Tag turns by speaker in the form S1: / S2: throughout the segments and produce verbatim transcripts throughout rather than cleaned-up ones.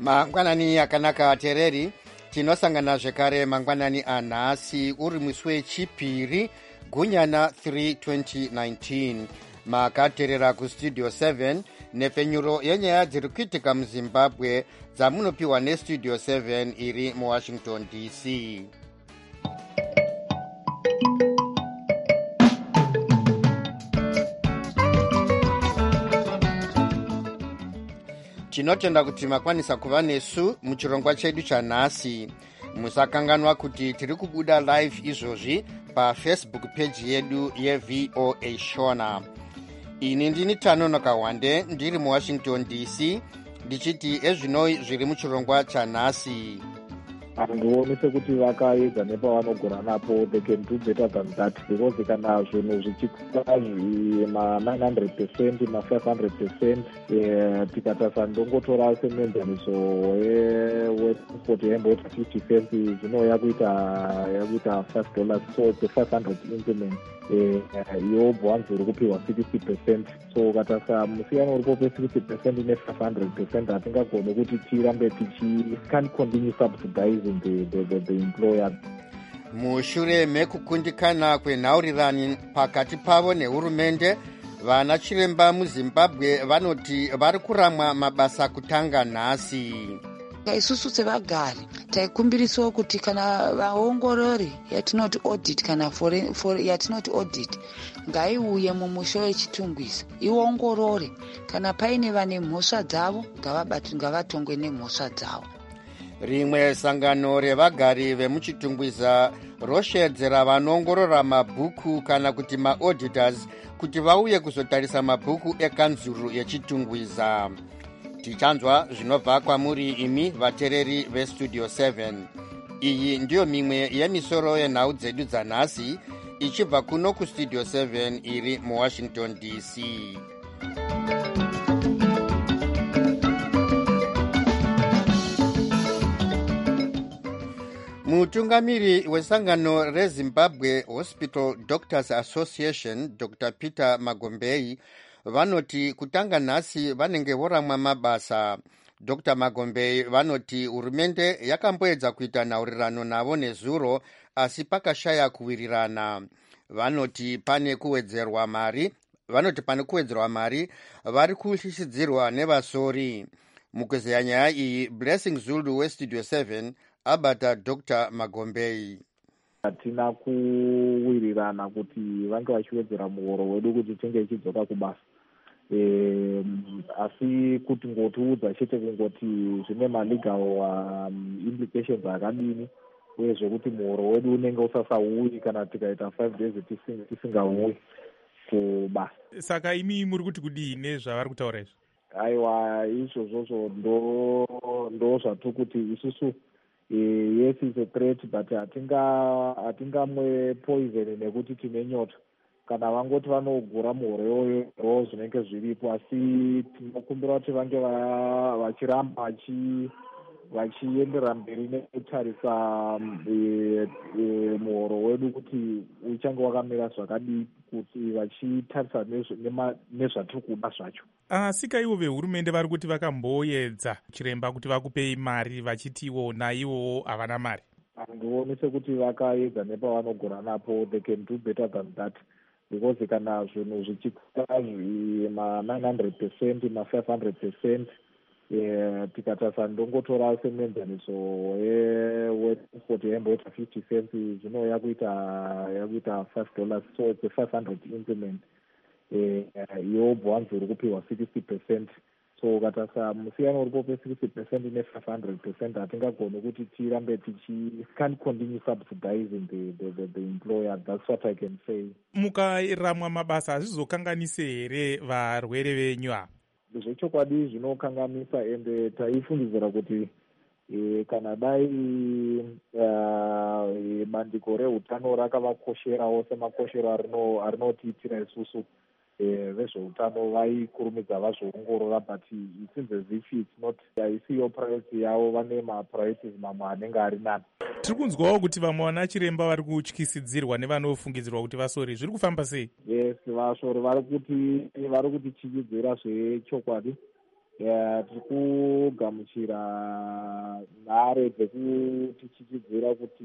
S1: Mangwanani akanaka atereri, tinosangana zvekare mangwanani anhasi uri musi wechipiri gunyana three twenty nineteen. Makaterera kustudio seven nepfenyuro yenyaya dziri kuitika muZimbabwe dzamunopiwa nestudio seven iri muWashington D C. Tinotenda kuti makwanisa kuva nesu muchirongwa chedu chanhasi. Musakanganwa kuti tiri kubuda live izvozvi pafacebook page yedu yeV O A Shona. Ini ndini Tanonoka Wande ndiri muWashington D C ndichiti ezvinoi zviri muchirongwa chanhasi.
S2: Handioni sekuti vakaedza nepavanogona napo, they can do better than that, because kana zvinhu zvichikura ma-nine hundred percent ma-five hundred percent tikatasa ndongotora semenzaniso wefoti yemboita fifty cents zvinouya kuita yakuita five dollars, so it's a five hundred increment. Iyo bwanzi uri kupiwa sixty percent, so katasa musiyano uripo pe-sixty percent ne-five hundred percent hatingagone kuti tirambe tichi can't continue subsidizing the, the, the, the employer.
S1: Mushure mekukundikana kwenhaurirani pakati pavo nehurumende, vana chiremba muZimbabwe vanoti vari kuramwa mabasa kutanga nhasi.
S3: Isusu sevagari taikumbirisawo kuti kana vaongorori yatinoti audit kana for, for, yatinoti audit ngaiuye mumusho wechitungwiza iongorore kana paine vane mhosva dzavo ngavatongwe nemhosva dzavo.
S1: Rimwe sangano revagari vemuchitungwiza roshedzera vanoongorora mabhuku kana kuti maauditors kuti vauye kuzotarisa mabhuku ekanzuru yechitungwiza. Tichanzwa zvinobva kwamuri imi vatereri vestudio seven. Iyi ndiyo mimwe yemisoro yenhau dzedu dzanhasi ichibva kuno kustudio seven iri muWashington D C. Mutungamiri wesangano reZimbabwe Hospital Doctors Association Doctor Peter Magombei vanoti kutanga nhasi vanenge voramwa mabasa. Doctor Magombei vanoti hurumende yakamboedza kuita nhaurirano navo nezuro asi pakashaya kuwirirana. Vanoti pane kuwedzerwa mari vanoti pane kuwedzerwa mari vari kushishiridzirwa nevasori. Mukuzeya nyaya iyi Blessing Zulu westudio seven abata Doctor Magombei.
S2: Hatina kuwirirana kuti vange vachiwedzera muhoro wedu kuti tinge ichidzoka kubasa. E, asi kuti ngotiudza chete kungoti zvine malegal um, implications akadini uye zvekuti muhoro wedu unenge usasauyi kana tikaita five days tisingauyi kubasa.
S4: Saka imi muri kuti kudii nezvavari kutaura izvo?
S2: Aiwa, izvozvozvo ndo ndo zvatu kuti isusu Uh, yes, it's a threat, but hatinga hatingamwe poison nekuti tine nyota. Kana vangoti vanogura muhoro iyoyo zvinenge zviripo, asi tinokumbira kuti vange vachiramba vachi vachiendera mberi nekutarisa muhoro wedu kuti uchange wakamira zvakadii, kuti vachitarisa nezvatiri kuda zvacho.
S4: Asi kaivo vehurumende vari kuti vakamboedza chiremba kuti vakupei mari vachiti iwona ivowo havana mari.
S2: Handioni sekuti vakaedza nepavanogona napo, they can do better than that, because kana zvinhu zvichikura ma-nine hundred percent ma-five hundred percent tikatasa ndongotora semenzaniso wefoti yemboita fifty cents zvinouya kuita yakuita five dollars, so it's a five hundred increment. Iyo bwanzi uri kupiwa sixty percent, so katasa musiyano uripo pe-sixty percent ne-five hundred percent hatingagone kuti tirambe tichi can't continue subsidizing the, the, the, the employer. That's what I can say.
S4: Mukaramwa mabasa hazvizokanganise here varwere venyu ava?
S2: Zvechokwadi zvinokanganisa, ende taifungidzira kuti e, kana dai uh, bandiko reutano rakavakosherawo semakoshero arinotiitira isusu vezveutano vaikurumidza vazvoongorora, but it seems as if it's not, haisiyo priority yavo, vane mapriorities mamwe anenge ari nani.
S4: Tiri kunzwawo kuti vamwe vana chiremba vari kutyisidzirwa nevanofungidzirwa kuti vasori. Zviri kufamba sei?
S2: Yes, vasori vari kuti vari kutichikidzira zvechokwadi. tiri kugamuchira nhare dzekuti chichidzira kuti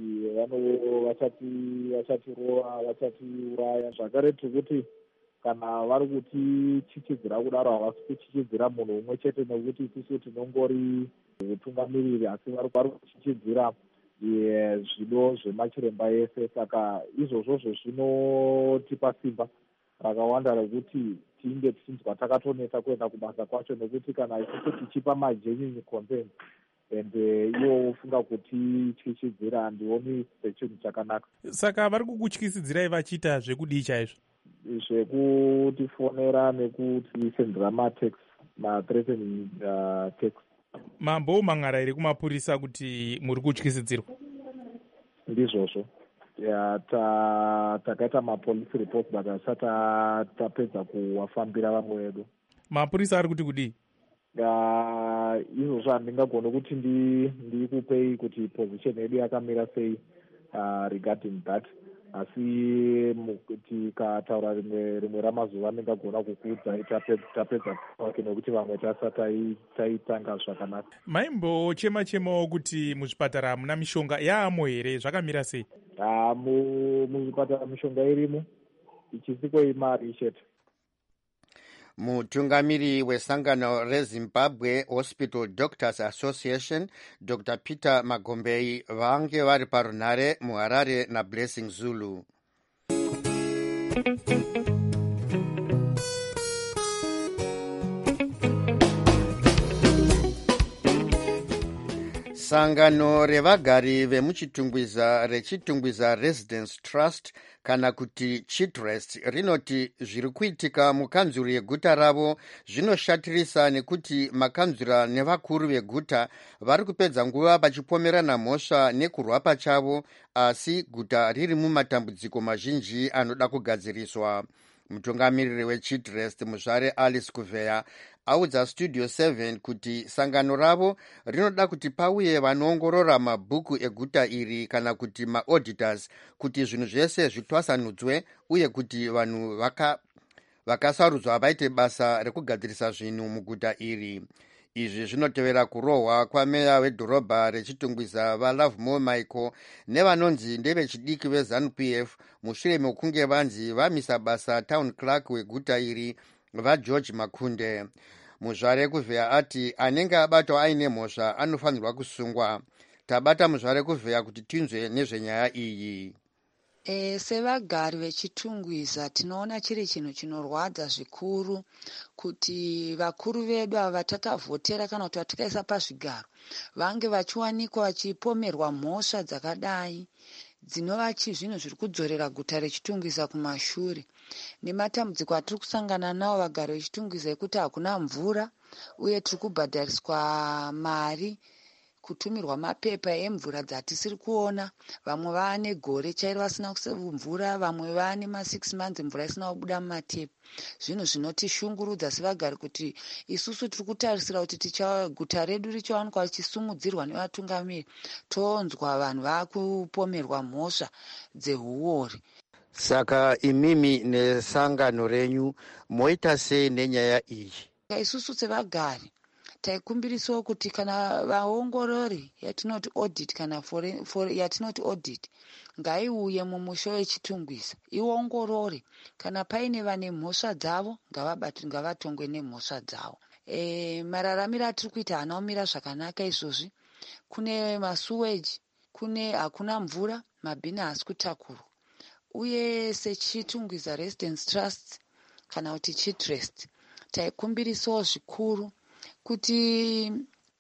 S2: vachatirova vachatiuraya. Zvakare tiri kuti kana vari kutichichidzira kudaro havasi kuchichidzira munhu umwe chete, nekuti isusu tinongori utungamiriri, asi vari kuchichidzira zvido zvemachiremba ese. Saka izvozvo zvinotipa simba rakawanda rekuti tinge tichinzwa takatoneta kuenda kubasa kwacho, nekuti kana isusu tichipa magenuine concerns and iwo ufunga kuti chichidzira, handioni sechinhu chakanaka.
S4: Saka vari kukutyisidzirai vachiita zvekudii chaizvo?
S2: Zvekutifonera nekutisendera matext, ma-threatening uh, text.
S4: Mambo mang'ara here kumapurisa kuti muri kutyisidzirwa?
S2: Ndizvozvo. Takaita mapolice reports but hasati tapedza kuwafambira vamwe vedu.
S4: Mapurisa ari kuti kudii?
S2: Izvozvo handingagone kuti ndikupei kuti position yedu yakamira sei regarding that, asi tikataura rimwe rimwe ramazuva ndingagona kukuudzai tapedza wake, nekuti vamwe tasati taitanga zvakanaka.
S4: Maimbochema chemawo kuti muzvipatara hamuna mishonga yaamo here, zvakamira sei?
S2: Muzvipatara mishonga irimo, ichisiko imari chete.
S1: Mutungamiri wesangano reZimbabwe Hospital Doctors Association Doctor Peter Magombei vange vari parunhare muHarare naBlessing Zulu. Sangano revagari vemuchitungwiza rechitungwiza Residence Trust kana kuti Chitrest rinoti zviri kuitika mukanzuro yeguta ravo zvinoshatirisa, nekuti makanzura nevakuru veguta vari kupedza nguva vachipomerana mhosva nekurwa pachavo, asi guta riri mumatambudziko mazhinji anoda kugadziriswa. Mutungamiriri weChitrest muzvare Alice Kuveya audza Studio seven kuti sangano ravo rinoda kuti pauye vanoongorora mabhuku eguta iri kana kuti maauditors kuti zvinhu zvese zvitwasanudzwe, uye kuti vanhu vaka, vakasarudzwa vaite basa rekugadzirisa zvinhu muguta iri. Izvi zvinotevera kurohwa kwameya wedhorobha rechitungwiza vaLovemore Michael nevanonzi ndevechidiki veZANU P F mushure mekunge vanzi vamisa basa town clerk weguta iri vaGeorge Makunde. Muzvare Kuveya ati anenge abatwa aine mhosva anofanirwa kusungwa. Tabata muzvare Kuveya kuti tinzwe nezvenyaya iyi.
S3: E, sevagari vechitungwiza tinoona chiri chinhu chinorwadza zvikuru kuti vakuru vedu ava vatakavhotera kana kuti vatakaisa pazvigaro vange vachiwanikwa vachipomerwa mhosva dzakadai dzinova zvinhu zviri kudzorera guta rechitungwiza kumashure, nematambudziko atiri kusangana nawo vagari vechitungwiza ekuti hakuna mvura, uye tiri kubhadhariswa mari kutumirwa mapepa emvura dzatisiri kuona. Vamwe vane gore chairo vasina mvura, vamwe vane ma6 months mvura isina kubuda mumatepi. Zvinhu zvinotishungurudza sevagari kuti isusu tiri kutarisira kuti guta redu richawanikwa richisumudzirwa nevatungamiri, tonzwa vanhu vakupomerwa mhosva dzehuori.
S1: Saka imimi nesangano renyu moita sei nenyaya iyi?
S3: Isusu sevagari taikumbirisawo kuti kana vaongorori yatinoti audit kana for, for, yatinoti audit ngaiuye mumusha wechitungwiza iongorore, kana paine vane mhosva dzavo ngavatongwe nemhosva dzavo. E, mararamiro atiri kuita haana kumira zvakanaka izvozvi. Kune masuweji, kune hakuna mvura, mabhini haasi kutakurwa, uye sechitungwiza Residence Trust kana kuti Chitrest taikumbirisawo zvikuru kuti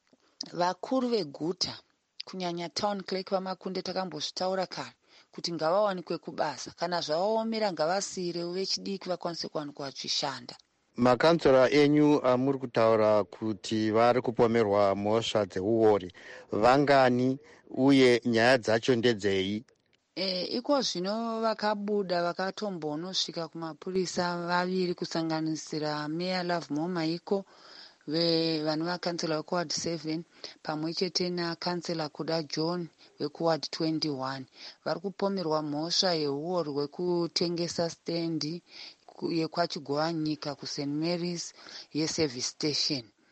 S3: vakuru veguta kunyanya town clerk vaMakunde takambozvitaura kare kuti ngavawanikwe kubasa, kana zvavaomera ngavasire vechidiki vakwanise kuwanikwa vachishanda.
S1: Makansura enyu amuri kutaura kuti vari kupomerwa mhosva dzeuori vangani uye nyaya dzacho ndedzei?
S3: E, iko zvino vakabuda vakatombonosvika kumapurisa vaviri kusanganisira meya Lovemore Michael vanhu vakansela vekuward seven pamwe chete nakansela Kuda John vekuward twenty-one vari kupomerwa mhosva yeuori hwekutengesa stendi yekwachigowanyika kuSt Mary's yeservice station.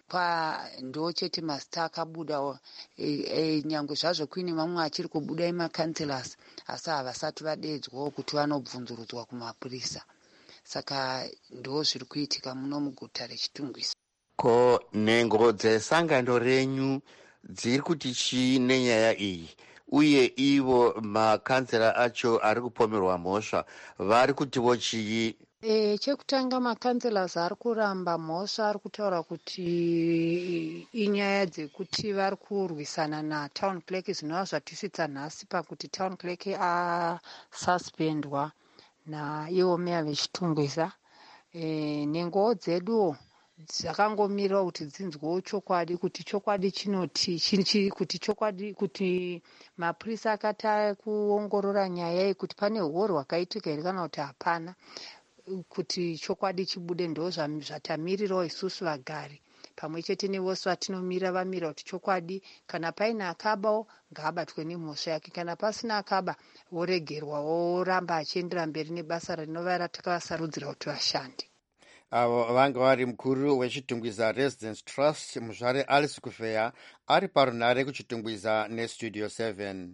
S3: pa ndo chete masita akabuda e, e, nyangwe zvazvo kuine mamwe achiri kubuda emakanselas asi havasati vadedzwawo kuti vanobvunzurudzwa kumapurisa. Saka ndo zviri kuitika muno muguta reChitungwiso.
S5: Ko nhengo dzesangano renyu dziri kuti chii nenyaya iyi, uye ivo makansela acho ari kupomerwa mhosva vari kutiwo chii?
S6: E, chekutanga makanselas ari kuramba mhosva, ari kutaura kuti inyaya dzekuti vari kurwisana natown clerk, zvinova zvatisitsa nhasi pakuti town clerk asuspendwa naivo meya veChitungwiso. E, nhengowo dzeduwo dzakangomirira kuti dzinzwewo chokwadi, kuti chokwadi chinoti chinchi, kuti chokwadi kuti mapurisa akata kuongorora nyaya iyi kuti pane horo hwakaitika here kana kuti hapana, kuti chokwadi chibude. Ndo zvatamirirawo isusu vagari pamwe chete nevose vatinomirira, vamira kuti chokwadi kana paine akabawo ngaabatwe nemhosva yake, kana pasina akaba woregerwa woramba achiendera mberi nebasa rinova ratakavasarudzira kuti vashande.
S1: Avo vanga vari mukuru weChitungwiso Residence Trust muzvare Alice Kufeya ari parunhare kuChitungwiso nestudio seven.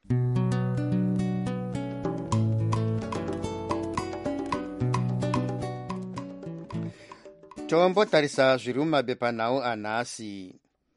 S1: Tombotarisa zviri mumabepanhau anhasi.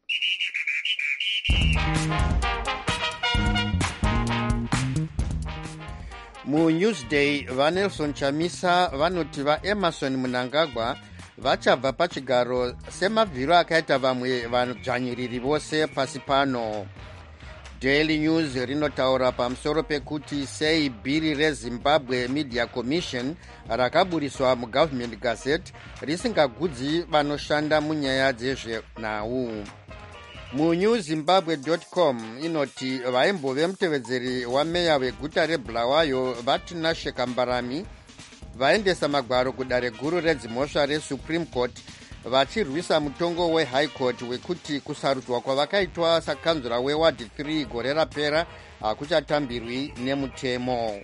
S1: MuNewsday vaNelson Chamisa vanoti vaEmerson Mnangagwa vachabva pachigaro semabviro akaita vamwe vadzvanyiriri vose pasi pano. Daily News rinotaura pamusoro pekuti sei bhiri reZimbabwe Media Commission rakaburiswa muGovernment Gazette risingagudzi vanoshanda munyaya dzezvenhau. MuNewZimbabwe dot com inoti vaimbove mutevedzeri wameya weguta reBulawayo Vatinashe Kambarami vaendesa magwaro kudare guru redzimhosva reSupreme Court vachirwisa mutongo weHigh Court wekuti kusarudzwa kwavakaitwa sakanzura weward three gore rapera hakuchatambirwi nemutemo.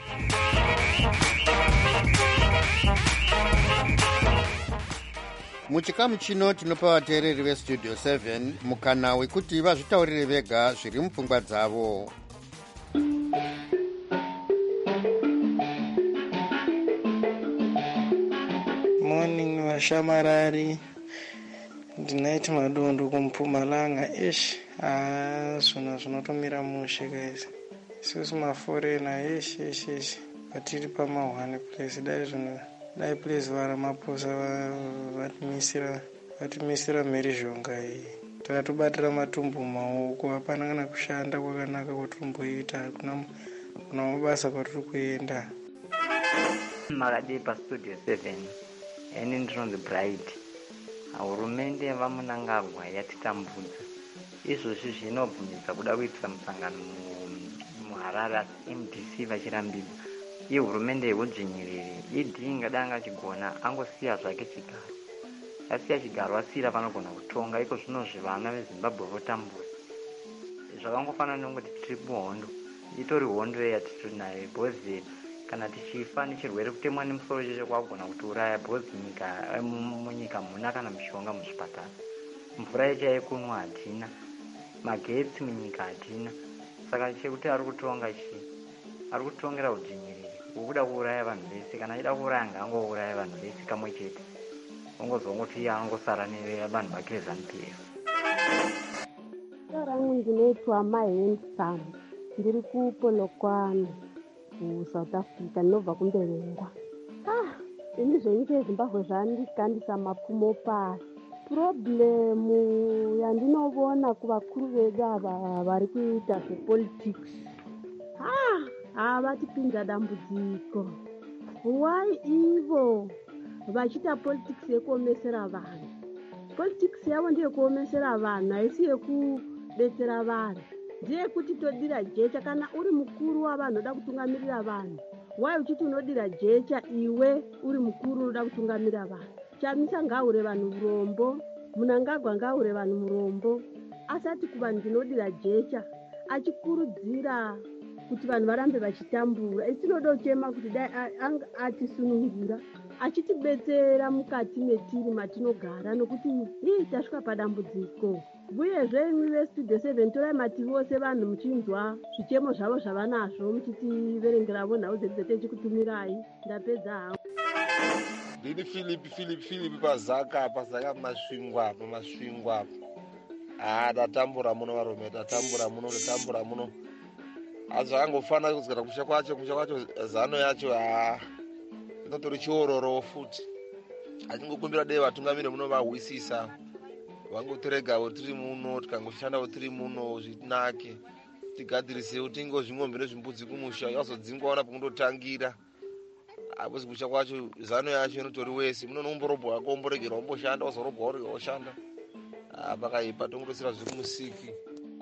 S1: Muchikamu chino tinopa vateereri vestudio seven mukana wekuti vazvitaurire vega zviri mupfungwa dzavo.
S7: Morning vashamarari, ndinaiti madondo kumpumalanga. Ish, ah, zvona zvinotomira mushe guys. Isusu maforena ish ish ish. Patiri pamahwane place dai zvino. Dai place vara maposa vatimisira vatimisira mhirizhonga iyi. Takatobatira matumbu mumaoko, hapana kana kushanda kwakanaka kwatiromboita, kuna kuna mabasa kwatiri kuenda.
S8: Makadi pastudio seven. Eni ndinonzi Bright. Hurumende vaMnangagwa yatitambudza. Izvozvi zvinobvumidza kuda kuitisa musangano muHarare M D C vachirambidza. Iye hurumende yehudzvinyiriri idhinga danga achigona angosiya zvake chigaro. Asiya chigaro asira vanogona kutonga, iko zvinozvi vana veZimbabwe votambura. Zvakangofanana nekuti tiri muhondo. Itori hondo yatiri nayo bhozi kana tichifa nechirwere kutemwa nemusoro cheche kwagona kutiuraya bhozi nyika munyika muna kana mishonga muzvipatara. Mvura yeche yekunwa hatina, magetsi munyika hatina. Saka chekuti ari kutonga chi ari kutongera udzvinyiriri ukuda kuuraya vanhu vese. Kana achida kuuraya ngaangouraya vanhu vese kamwe chete, ongozongoti angosara nevanhu vake veZANU-P F.
S9: Rangu ndinoitwa Mahendsam, ndiri kuPolokwane kuSouth Africa, ndinobva kuMberengwa. Ah, ini zvenyika yeZimbabwe zvandikandisa mapfumo pasi. Problemu yandinoona kuvakuru vedu ava vari kuita zvepolitics, ah, havatipinza dambudziko. Why ivo vachiita politics yekuomesera vanhu? Politics yavo ndeyekuomesera vanhu, haisi yekudetsera vanhu. Ndeyekuti todira jecha. Kana uri mukuru wavanhu unoda kutungamirira vanhu, why uchiti unodira jecha iwe uri mukuru unoda kutungamirira vanhu? Chamisa ngaure vanhu murombo, Mnangagwa ngaure vanhu murombo, asati kuvanhu ndinodira jecha, achikurudzira kuti vanhu varambe vachitambura. Isi tinoda kuchema kuti dai atisunungura achitibetsera mukati metiri matinogara, nokuti hii tasvika padambudziko. Uyezve imwi vestudio seven torai mativi vose vanhu muchinzwa zvichemo zvavo zvavanazvo muchitiverengeravo nhau dzedu dzetechikutumirai. Ndapedza hangu.
S10: Ndini Philip Philip Philip pazaka pazaka masvingwa pamasvingwa. Ah, datambura muno varume, datambura muno, datambura muno. Azvangofana kuzira kusha kwacho, kusha kwacho zano yacho ah inotori chiororo futi. Achingokumbira dei vatungamiri muno vahwisisa. Vangotiregawo tiri muno, tikangoshanda tiri muno zvinake. Tigadirise utingo zvingombe nezvimbudzi kumusha, yazodzingaona pakundotangira. Apo kusha kwacho zano yacho inotori wese. Muno nomborobwa wako omboregera omboshanda, ozorobwa uri oshanda. Pakaipa tongorosira zviri kumusiki.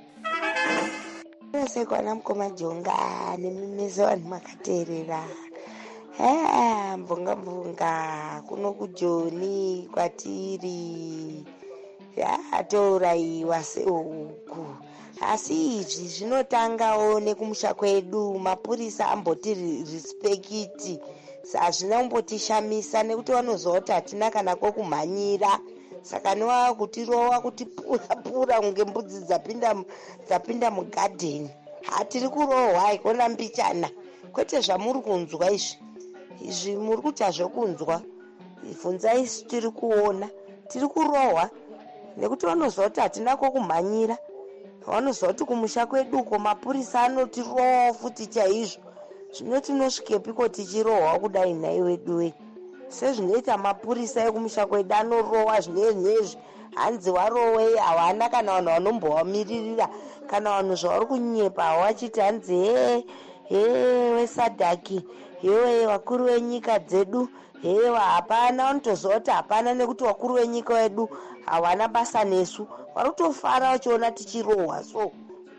S11: Ese kwana mukoma jonga nemimeze vanhu makateerera. Eh, mbonga mbonga kuno kujoni kwatiri. Yatouraiwa seuku. Asi izvi zvinotangawo nekumusha kwedu, mapurisa amboti rispekiti. Hazvina kumbotishamisa nekuti vanozoti hatina kana kokumhanyira. Saka nova kutirowa kuti pura pura kunge mbudzi dzapinda dzapinda mugadheni. Hatiri kurohwa ikona mbichana. Kwete zvamuri kunzwa izvi. Izvi muri kuti hazvokunzwa. Bvunzai isu tiri kuona. Tiri kurohwa nekuti vanozoti hatina kokumhanyira. Vanozoti kumusha kweduko mapurisa anotirowa futi chaizvo. Zvino tinosvikepiko tichirohwa kudai nai wedu we. Sezvinoita mapurisa ekumusha kwedu anorowa zvinezvi. Hanzi warowe hawana kana vanhu vanombovamiririra, kana vanhu zvavari kunyepa hawachiti hanzi he he wesadhaki, hewe wakuru wenyika dzedu, hewa hapana. Vanotozoti hapana nekuti wakuru wenyika wedu hawana basa nesu. Varikutofara vachiona tichirohwa. So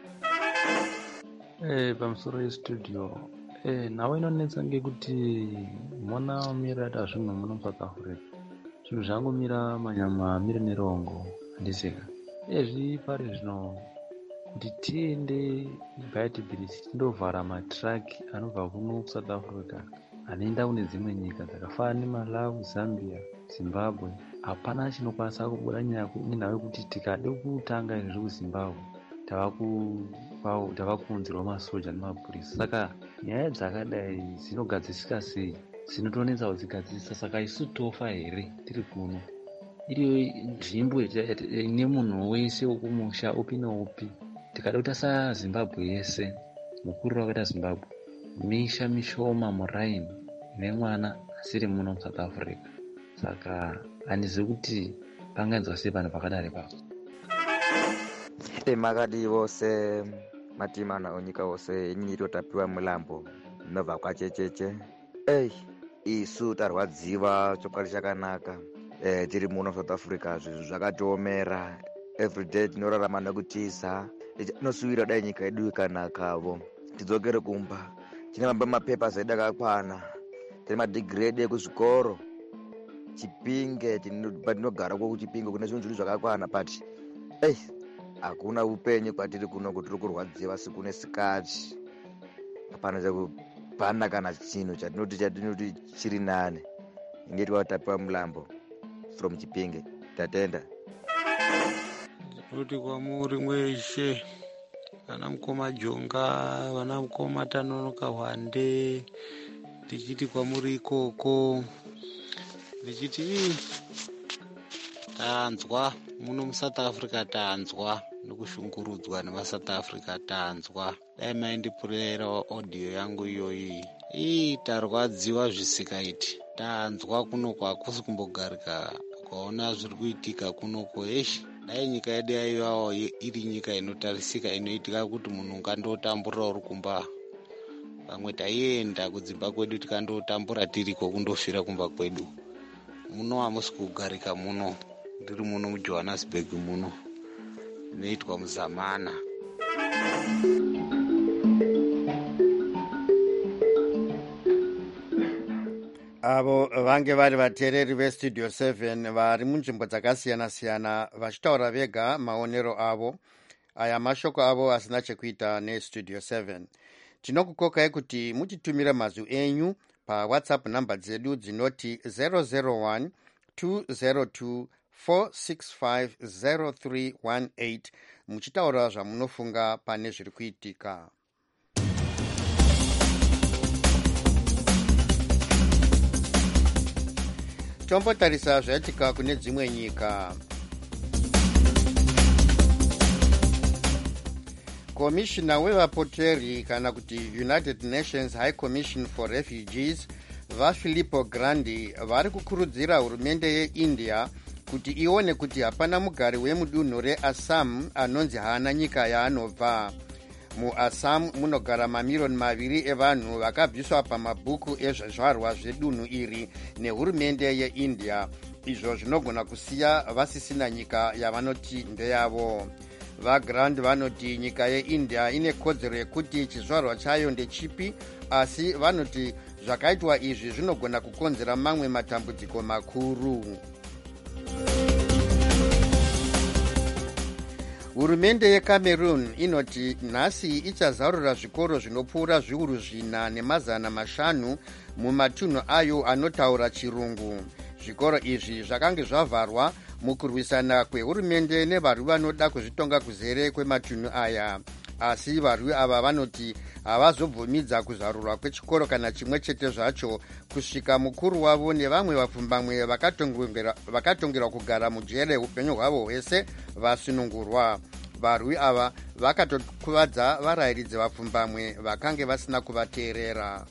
S12: eh pamusoro yestudio eh nawe inonetsa ngekuti mona umira ta zvinhu muno South Africa. Zvinhu zvangomira manyama miri nerongo handisika. Ezvi pari zvino kuti tiende Bite Bills tindovhara matraki anobva kuno South Africa anoenda kune dzimwe nyika dzakafanana neMalawi, Zambia, Zimbabwe. Hapana chinokwanisa kubuda nyaya nawe kuti tikade kutanga izvi kuZimbabwe tavaku tavakunzirwa masoja nemapurisa. Saka nyaya dzakadai dzinogadzisika sei? Dzinotonetsa kudzigadzisa. Saka isu tofa here tiri kuno? Iriyo nzvimbo ine munhu wese wokumusha upi neupi. Tikada kuti asa Zimbabwe yese, mukuru wakaita Zimbabwe, misha mishoma muraini nemwana asiri muno South Africa. Saka handizivi kuti pangainzwa sei panhu pakadari papo.
S13: Emakadi vose matimana onyika wose nyinyi totapiwa mulambo nobva kwachecheche. Ei isu tarwadziwa chokwadi chakanaka. Eh tiri muno South Africa zvinhu zvakatiomera. Everyday tinorarama nekutiza. Nosuvira dai nyika yedu ikanakavo. Tidzokere kumba. Tine mapepa zedu akakwana. Tine madegrade ekuzvikoro. Chipinge tinogara kwa kuchipinge kune zvinhu zvakakwana but ei hakuna upenyu kwatiri kuno kuti tiri kurwadziwa siku nesikati. Hapana chakupana kana chinhu chatinoti chatinoti chiri nane. Ingeti watapiwa mulambo from Chipinge. Tatenda.
S7: Kuti kwamuri mweshe vana mukoma jonga, vana mukoma tanonoka hwande, ndichiti kwamuri ikoko, ndichiti tanzwa muno muSouth Africa, tanzwa nekushungurudzwa nevaSouth Africa, tanzwa. Dai maindipurera audio yangu iyoyi, ii tarwadziwa zvisikaiti. Tanzwa kunoko hakusi kumbogarika ukaona zviri kuitika kunoko. Eshi dai nyika yedu yaivawo iri nyika inotarisika, inoitika kuti munhu ungandotambura uri kumba. Pamwe taienda kudzimba kwedu tikandotambura tiriko kundofira kumba kwedu. Muno hamusi kugarika muno. Ndiri muno muJohannesburg muno. Inoitwa muzamana.
S1: Avo vange vari vateereri vestudio seven vari munzvimbo dzakasiyana-siyana vachitaura vega maonero avo. Aya mashoko avo asina chekuita nestudio seven. Tinokukokai kuti mutitumire mazwi enyu pawhatsapp namba dzedu dzinoti zero zero one two zero two four six five zero three one eight muchitaura zvamunofunga pane zviri kuitika. Tombotarisa zvaitika kune dzimwe nyika. Komishina wevapoteri kana kuti United Nations High Commission for Refugees vaFilippo Grandi vari kukurudzira hurumende yeIndia kuti ione kuti hapana mugari wemudunhu reAssam anonzi haana nyika yaanobva. MuAssam munogara mamiliyoni maviri evanhu vakabviswa pamabhuku ezvizvarwa zvedunhu iri nehurumende yeIndia, izvo zvinogona kusiya vasisina nyika yavanoti ndeyavo. VaGrand vanoti nyika yeIndia ine kodzero yekuti chizvarwa chayo ndechipi, asi vanoti zvakaitwa izvi zvinogona kukonzera mamwe matambudziko makuru. Hurumende yeCameroon inoti nhasi ichazarura zvikoro zvinopfuura zviuru zvina nemazana mashanu mumatunhu ayo anotaura chirungu. Zvikoro izvi zvakange zvavharwa mukurwisana kwehurumende nevarwi vanoda kuzvitonga kuzere kwematunhu aya, asi varwi ava vanoti havazobvumidza kuzarurwa kwechikoro kana chimwe chete zvacho kusvika mukuru wavo nevamwe vapfumbamwe vakatongerwa kugara mujere upenyu hwavo hwese vasunungurwa. Varwi ava vakatokuvadza varayiridzi vapfumbamwe vakange vasina kuvateerera.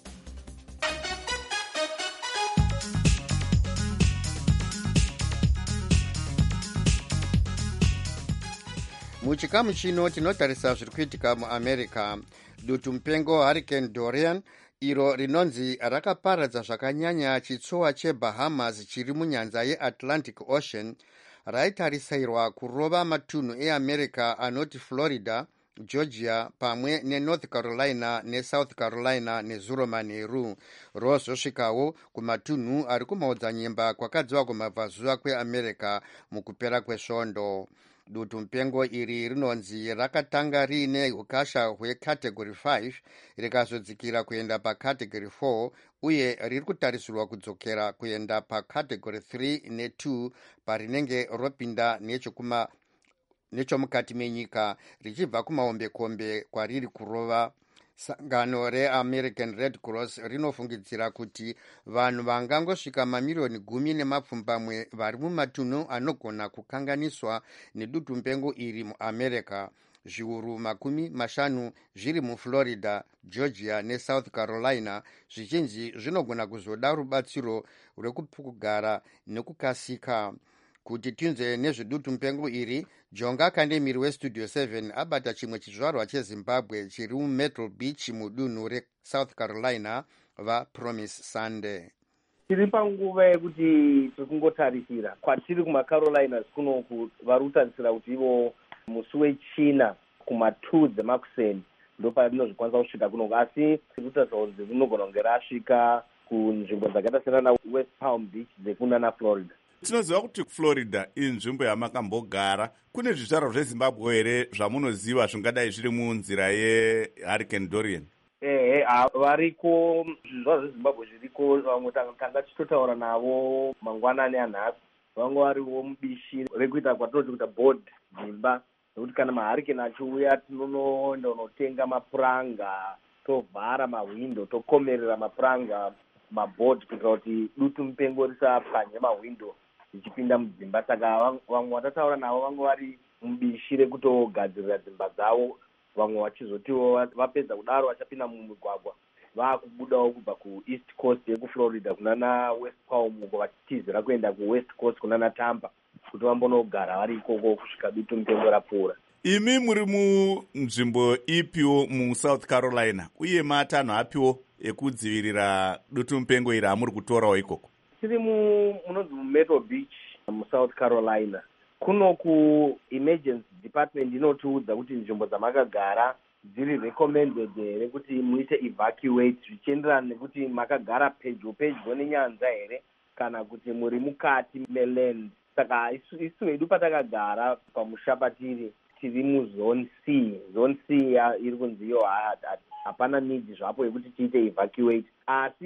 S1: Muchikamu chino tinotarisa zviri kuitika muAmerica. Dutu mupengo Hurricane Dorian iro rinonzi rakaparadza zvakanyanya chitsuwa cheBahamas chiri munyanza yeAtlantic Ocean raitarisirwa kurova matunhu eAmerica anoti Florida, Georgia pamwe neNorth Carolina neSouth Carolina nezuro manheru. Rozosvikawo kumatunhu ari kumaodzanyemba kwakadziva kumabvazuva kweAmerica mukupera kwesvondo. Dutu mupengo iri rinonzi rakatanga riine ukasha hwecategory five rikazodzikira kuenda pacategory four uye riri kutarisirwa kudzokera kuenda pacategory three ne two parinenge ropinda nechokuma nechomukati menyika richibva kumahombekombe kwariri kurova. Sangano reAmerican Red Cross rinofungidzira kuti vanhu vangangosvika mamiliyoni gumi nemapfumbamwe vari mumatunhu anogona kukanganiswa nedutu mupengo iri muAmerica, zviuru makumi mashanu zviri muFlorida, Georgia neSouth Carolina. Zvizhinji zvinogona kuzoda rubatsiro rwekugara nekukasika. Kuti tinzwe nezvedutu mupengo iri, Jonga Kandemiri weStudio seven abata chimwe chizvarwa cheZimbabwe chiri muMyrtle Beach mudunhu reSouth Carolina vaPromise Sunday.
S14: Tiri panguva yekuti tiri kungotarisira kwatiri kumaCarolinas kunoku vari kutarisira kuti ivo musi wechina kuma-two dzemakuseni ndo parinozvikwanisa kusvika kunoku, asi tiri kutarisira kuti rinogona kunge rasvika kunzvimbo dzakaita senana West Palm Beach dzekuna naFlorida.
S15: Tinoziva kuti Florida inzvimbo yamakambogara. Kune zvizvarwa zveZimbabwe here zvamunoziva zvingadai zviri munzira yeHurricane Dorian?
S14: Ehe, variko zvizvarwa zveZimbabwe zviriko. Vamwe tanga tichitotaura navo mangwanani anhasi, vamwe variwo mubishi rekuita kwatinoti kuita board dzimba, nekuti kana mahurricane achiuya tinonoenda unotenga mapuranga tovhara mahwindo tokomerera mapuranga maboard kuitira kuti dutu mupengo risapwanye mahwindo ichipinda mudzimba. Saka vamwe watataura navo vamwe vari mubishi rekutogadzirira dzimba dzavo, vamwe vachizotiwo vapedza kudaro vachapinda mumugwagwa vakubudawo kubva kueast coast yekuflorida kunana west palm uko vachitizira kuenda kuwest coast kunana Tampa kuti vambonogara vari ikoko kusvika dutu mupengo rapfuura.
S15: Imi muri munzvimbo ipiwo muSouth Carolina uye matanho apiwo ekudzivirira dutu mupengo iri amuri kutorawo ikoko?
S14: Tiri munonzi muMyrtle Beach muSouth Carolina. Kuno ku emergency department inotiudza kuti nzvimbo dzamakagara dziri recommended here kuti muite evacuate zvichienderana nekuti makagara pedyo pedyo nenyanza here kana kuti muri mukati meland. Saka isu hedu patakagara pamusha patiri tiri muzone C. Zone C iri kunzi iyo hapana need zvapo yekuti tiite evacuate, asi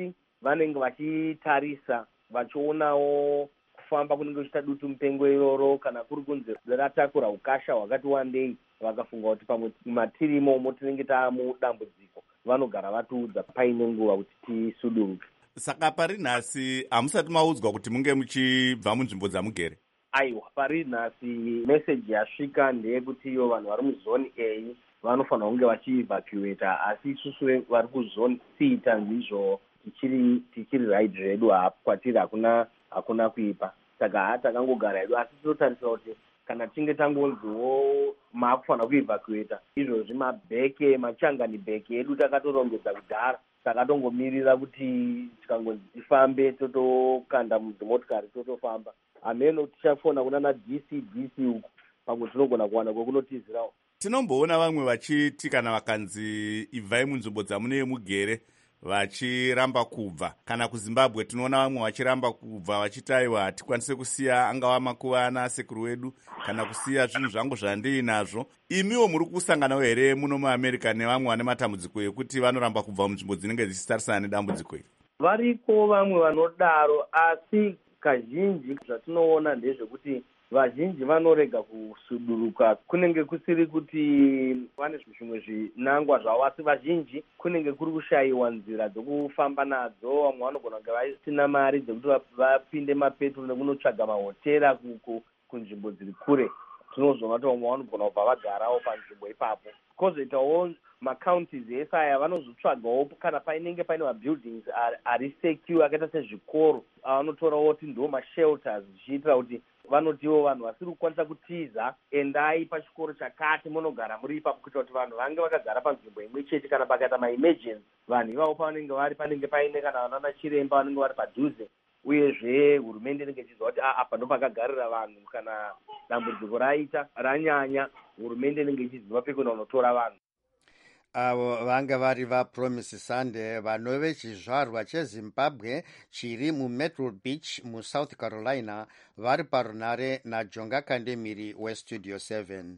S14: vanenge vachitarisa vachionawo kufamba kunenge kuchiita dutu mupengo iroro, kana kuri kunzi ratakura ukasha hwakati wandei, vakafunga kuti pamwe matiri imomo tinenge taamudambudziko, vanogara vatiudza paine nguva kuti tisuduruke.
S15: Saka pari nhasi hamusati maudzwa kuti munge muchibva munzvimbo dzamugere?
S14: Aiwa, pari nhasi meseji yasvika ndeyekuti iyo vanhu vari muzoni A vanofanira kunge vachievhacuata, asi isusu vari kuzoni C tanzi izvo tichiri tichiri right redu hapo kwatiri hakuna hakuna kuipa. Saka takangogara hedu, asi tinotarisira kuti kana tinge tangonziwo maakufanira kuevhacuata izvozvi mabheke machangani bheke edu takatorongedza kudhara, takatongomirira kuti tikangonzi tifambe totokanda mudzimotokari totofamba. Ameno tichafona kunana D C D C uku pamwe tinogona kuwana kwekunotizirawo.
S15: Tinomboona vamwe vachiti kana vakanzi ibvai munzvimbo dzamunee mugere vachiramba kubva, kana kuZimbabwe tinoona vamwe vachiramba kubva vachiti aiwa hatikwanise kusiya angava makuvana sekuru wedu kana kusiya zvinhu zvangu zvandii nazvo. Imiwo muri kusanganawo here muno muAmerica nevamwe vane matambudziko ekuti vanoramba kubva munzvimbo dzinenge dzichitarisana nedambudziko iri?
S14: Variko vamwe vanodaro, asi kazhinji zvatinoona ndezvekuti vazhinji vanorega kusuduruka kunenge kusiri kuti vane zvimwe zvinangwa zvavo, asi vazhinji kunenge kuri kushayiwa nzira dzokufamba nadzo. Vamwe vanogona kunge vasina mari dzekuti vapinde mapetrol nekunotsvaga mahotera kunzvimbo dziri kure. Tinozoona kuti vamwe vanogona kubva vagarawo panzvimbo ipapo. Kozoitawo macounties ese aya vanozotsvagawo kana painenge paine mabuildings ari secure akaita sezvikoro, vanotorawo kuti ndo mashelters zvichiitira kuti vanotiwo vanhu vasiri kukwanisa kutiza endai pachikoro chakati munogara muri ipapo, kuita kuti vanhu vange vakagara panzvimbo imwe chete. Kana pakaita maemergency vanhu ivavo pavanenge vari panenge paine kana vanana chiremba vanenge vari padhuze, uyezve hurumende inenge ichiziva kuti apa ndo pakagarira vanhu. Kana dambudziko raita ranyanya, hurumende inenge ichiziva pekuenda kunotora vanhu.
S1: Avo vanga vari vaPromise Sunday vanove chizvarwa cheZimbabwe chiri muMyrtle Beach muSouth Carolina, vari parunare naJonga Kandemiri weStudio seven.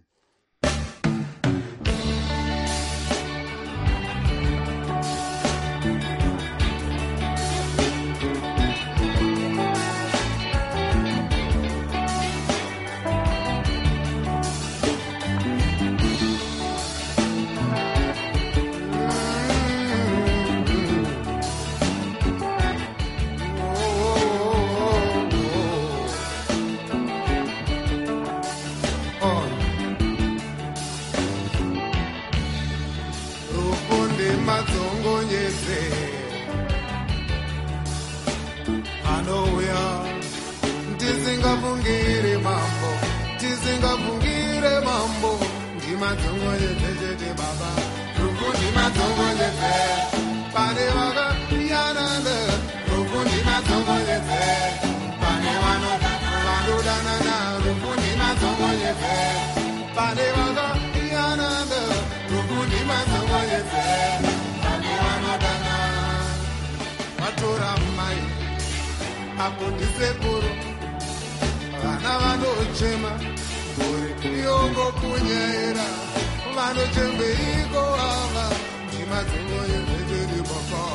S16: Tisingavungire mambo, tisingavungire mambo, ndimadhongonyezezete baba, ruku ndimadhongonyeze, pane vaka yananda, ruku ndimadhongonyeze, pane vanodanana, ruku ndimadhongonyeze, pane vaka yananda, ruku ndimadhongonyeze, pane vanodana, vatora mai, apo ndisekuru, vana vanochema gori yongo kunyaira vanochembeiko ava ndimadhongoyezezete baba,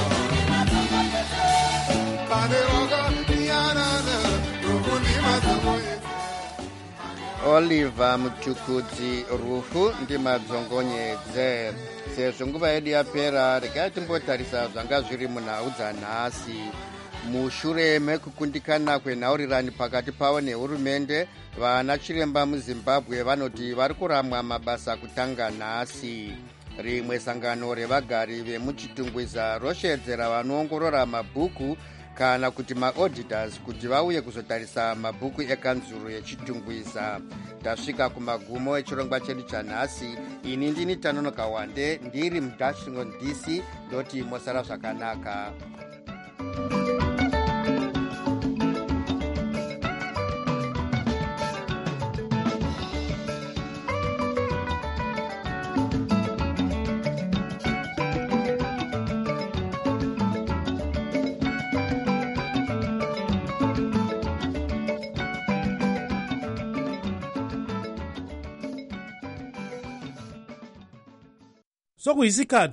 S16: pane vakayanana ruku ndimadhongoyeze.
S1: Oliver Mutukudzi Rufu ndimadzongonyedze. Sezvo nguva yedu yapera, regai timbotarisa zvanga zviri munhau dzanhasi. Mushure mekukundikana kwenhaurirani pakati pavo nehurumende, vana chiremba muZimbabwe vanoti vari kuramwa mabasa kutanga nhasi. Rimwe sangano revagari vemuchitungwiza roshedzera vanoongorora mabhuku kana kuti maauditors kuti vauye kuzotarisa mabhuku ekanzuro yechitungwiza. Tasvika kumagumo echirongwa chedu chanhasi. Ini ndini Tanonoka Wande, ndiri muWashington D C, ndoti mosara zvakanaka.
S17: Sokuyisikhathi